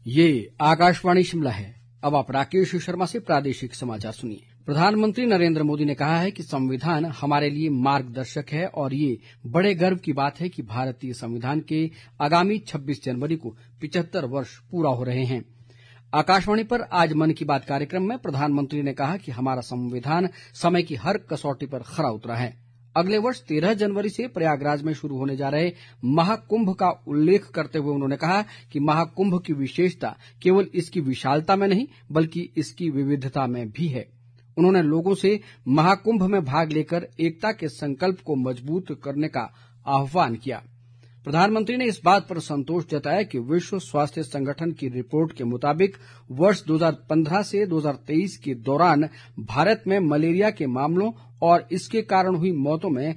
ये आकाशवाणी शिमला है। अब आप राकेश शर्मा से प्रादेशिक समाचार सुनिए। प्रधानमंत्री नरेंद्र मोदी ने कहा है कि संविधान हमारे लिए मार्गदर्शक है और ये बड़े गर्व की बात है कि भारतीय संविधान के आगामी 26 जनवरी को 75 वर्ष पूरा हो रहे हैं। आकाशवाणी पर आज मन की बात कार्यक्रम में प्रधानमंत्री ने कहा कि हमारा संविधान समय की हर कसौटी पर खरा उतरा है। अगले वर्ष 13 जनवरी से प्रयागराज में शुरू होने जा रहे महाकुंभ का उल्लेख करते हुए उन्होंने कहा कि महाकुंभ की विशेषता केवल इसकी विशालता में नहीं बल्कि इसकी विविधता में भी है। उन्होंने लोगों से महाकुंभ में भाग लेकर एकता के संकल्प को मजबूत करने का आह्वान किया। प्रधानमंत्री ने इस बात पर संतोष जताया कि विश्व स्वास्थ्य संगठन की रिपोर्ट के मुताबिक वर्ष 2015 से 2023 के दौरान भारत में मलेरिया के मामलों और इसके कारण हुई मौतों में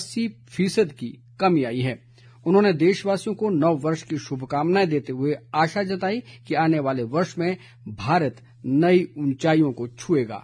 80% की कमी आई है। उन्होंने देशवासियों को नव वर्ष की शुभकामनाएं देते हुए आशा जताई कि आने वाले वर्ष में भारत नई ऊंचाइयों को छुएगा।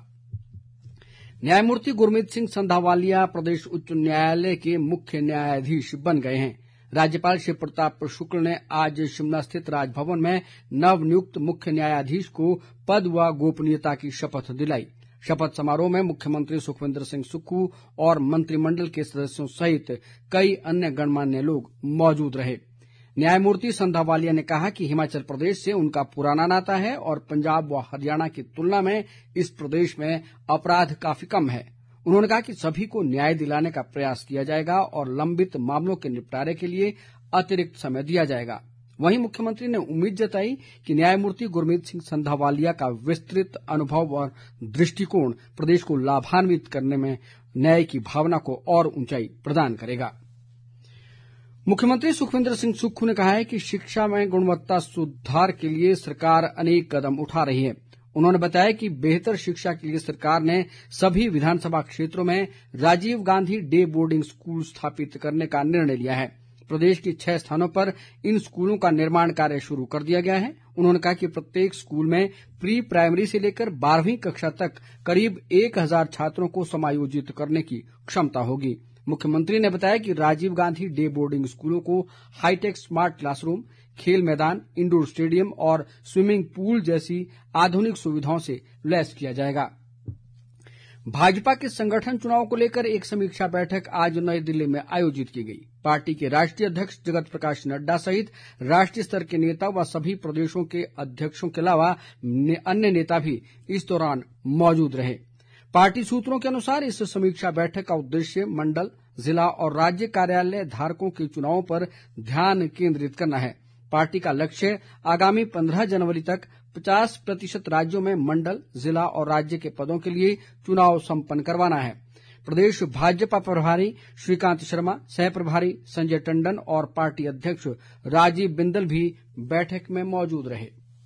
न्यायमूर्ति गुरमीत सिंह संधावालिया प्रदेश उच्च न्यायालय के मुख्य न्यायाधीश बन गए हैं। राज्यपाल श्री प्रताप शुक्ल ने आज शिमला स्थित राजभवन में नवनियुक्त मुख्य न्यायाधीश को पद व गोपनीयता की शपथ दिलाई। शपथ समारोह में मुख्यमंत्री सुखविंदर सिंह सुक्खू और मंत्रिमंडल के सदस्यों सहित कई अन्य गणमान्य लोग मौजूद रहे। न्यायमूर्ति संधावालिया ने कहा कि हिमाचल प्रदेश से उनका पुराना नाता है और पंजाब व हरियाणा की तुलना में इस प्रदेश में अपराध काफी कम है। उन्होंने कहा कि सभी को न्याय दिलाने का प्रयास किया जाएगा और लंबित मामलों के निपटारे के लिए अतिरिक्त समय दिया जाएगा। वहीं मुख्यमंत्री ने उम्मीद जताई कि न्यायमूर्ति गुरमीत सिंह संधावालिया का विस्तृत अनुभव और दृष्टिकोण प्रदेश को लाभान्वित करने में न्याय की भावना को और ऊंचाई प्रदान करेगा। मुख्यमंत्री सुखविंदर सिंह सुक्खू ने कहा है कि शिक्षा में गुणवत्ता सुधार के लिए सरकार अनेक कदम उठा रही है। उन्होंने बताया कि बेहतर शिक्षा के लिए सरकार ने सभी विधानसभा क्षेत्रों में Rajiv Gandhi day boarding school स्थापित करने का निर्णय लिया है। प्रदेश के 6 स्थानों पर इन स्कूलों का निर्माण कार्य शुरू कर दिया गया है। उन्होंने कहा कि प्रत्येक स्कूल में प्री प्राइमरी से लेकर 12वीं कक्षा तक करीब 1000 छात्रों को समायोजित करने की क्षमता होगी। मुख्यमंत्री ने बताया कि राजीव गांधी डे बोर्डिंग स्कूलों को हाईटेक स्मार्ट क्लासरूम, खेल मैदान, इंडोर स्टेडियम और स्विमिंग पूल जैसी आधुनिक सुविधाओं से लैस किया जाएगा। भाजपा के संगठन चुनाव को लेकर एक समीक्षा बैठक आज नई दिल्ली में आयोजित की गई। पार्टी के राष्ट्रीय अध्यक्ष जगत प्रकाश नड्डा सहित राष्ट्रीय स्तर के नेता व सभी प्रदेशों के अध्यक्षों के अलावा अन्य नेता भी इस दौरान मौजूद रहे। पार्टी सूत्रों के अनुसार इस समीक्षा बैठक का उद्देश्य मंडल, जिला और राज्य कार्यालय धारकों के चुनावों पर ध्यान केंद्रित करना है। पार्टी का लक्ष्य आगामी 15 जनवरी तक 50% राज्यों में मंडल, जिला और राज्य के पदों के लिए चुनाव संपन्न करवाना है। प्रदेश भाजपा प्रभारी श्रीकांत शर्मा, सह प्रभारी संजय टंडन और पार्टी अध्यक्ष राजीव बिंदल भी बैठक में मौजूद रहे।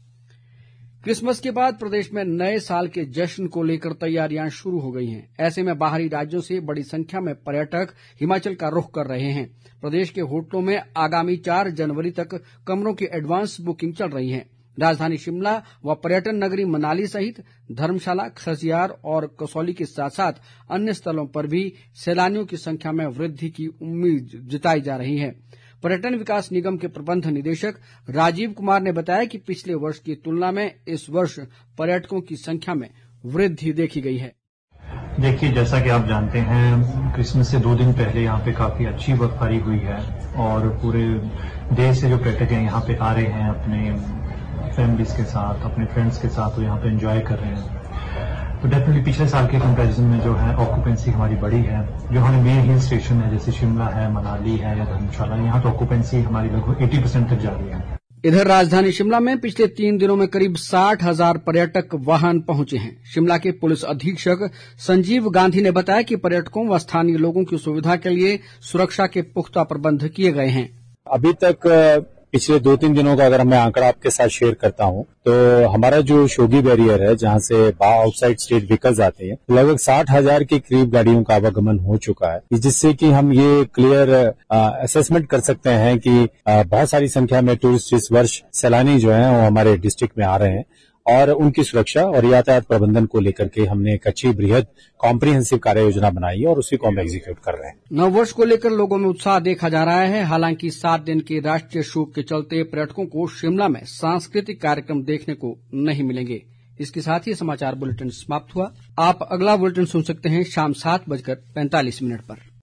क्रिसमस के बाद प्रदेश में नए साल के जश्न को लेकर तैयारियां शुरू हो गई हैं। ऐसे में बाहरी राज्यों से बड़ी संख्या में पर्यटक हिमाचल का रुख कर रहे हैं। प्रदेश के होटलों में आगामी 4 जनवरी तक कमरों की एडवांस बुकिंग चल रही है। राजधानी शिमला व पर्यटन नगरी मनाली सहित धर्मशाला, खजियार और कसौली के साथ साथ अन्य स्थलों पर भी सैलानियों की संख्या में वृद्धि की उम्मीद जताई जा रही है। पर्यटन विकास निगम के प्रबंध निदेशक राजीव कुमार ने बताया कि पिछले वर्ष की तुलना में इस वर्ष पर्यटकों की संख्या में वृद्धि देखी गई है। देखिए, जैसा कि आप जानते हैं, क्रिसमस से 2 दिन पहले यहाँ पे काफी अच्छी बर्फबारी हुई है और पूरे देश से जो पर्यटक हैं यहाँ पे आ रहे हैं अपने फैमिलीज के साथ, अपने फ्रेंड्स के साथ, वो यहाँ पे एंजॉय कर रहे हैं। तो डेफिनेटली पिछले साल के कंपैरिजन में जो है ऑक्यूपेंसी हमारी बढ़ी है। जो हमारे मेन हिल स्टेशन है जैसे शिमला है, मनाली है या धर्मशाला, यहाँ तो ऑक्यूपेंसी हमारी लगभग 80% तक जा रही है। इधर राजधानी शिमला में पिछले 3 दिनों में करीब 60,000 पर्यटक वाहन पहुंचे हैं। शिमला के पुलिस अधीक्षक संजीव गांधी ने बताया कि पर्यटकों व स्थानीय लोगों की सुविधा के लिए सुरक्षा के पुख्ता प्रबंध किए गए हैं। अभी तक पिछले 2-3 दिनों का अगर मैं आंकड़ा आपके साथ शेयर करता हूं तो हमारा जो शोगी बैरियर है जहां से आउटसाइड स्टेट व्हीकल्स आते हैं, लगभग 60,000 के करीब गाड़ियों का आवागमन हो चुका है, जिससे कि हम ये क्लियर असेसमेंट कर सकते हैं कि बहुत सारी संख्या में टूरिस्ट इस वर्ष सैलानी जो है वो हमारे डिस्ट्रिक्ट में आ रहे हैं और उनकी सुरक्षा और यातायात प्रबंधन को लेकर के हमने एक अच्छी बृहद कॉम्प्रिहेंसिव कार्य योजना बनाई है और उसी को हम एग्जीक्यूट कर रहे हैं। नववर्ष को लेकर लोगों में उत्साह देखा जा रहा है। हालांकि 7 दिन के राष्ट्रीय शोक के चलते पर्यटकों को शिमला में सांस्कृतिक कार्यक्रम देखने को नहीं मिलेंगे। इसके साथ ही समाचार बुलेटिन समाप्त हुआ। आप अगला बुलेटिन सुन सकते हैं शाम 7:45 पर।